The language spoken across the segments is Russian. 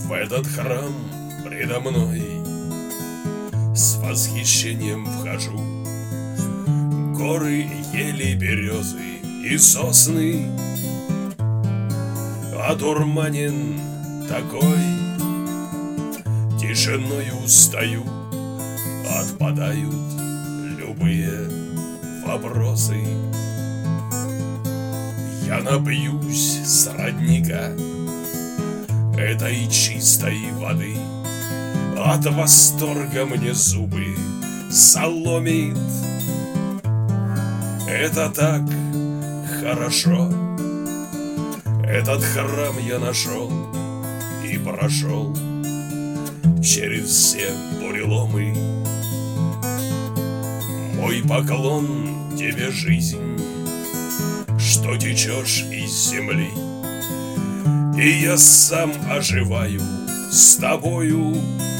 В этот храм предо мной с восхищением вхожу. Горы, ели, березы и сосны, одурманен такой, тишиною устаю, отпадают любые вопросы. Я напьюсь с родника этой чистой воды, от восторга мне зубы соломит. Это так хорошо. Этот храм я нашел и прошел через все буреломы. Мой поклон тебе, жизнь, что течешь из земли, и я сам оживаю с тобою.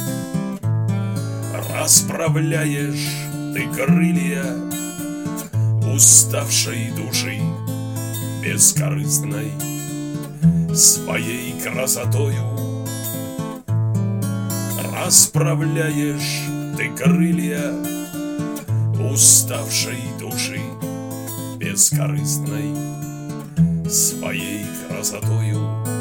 Расправляешь ты крылья уставшей души бескорыстной своей красотою. Расправляешь ты крылья уставшей души бескорыстной своей красотою.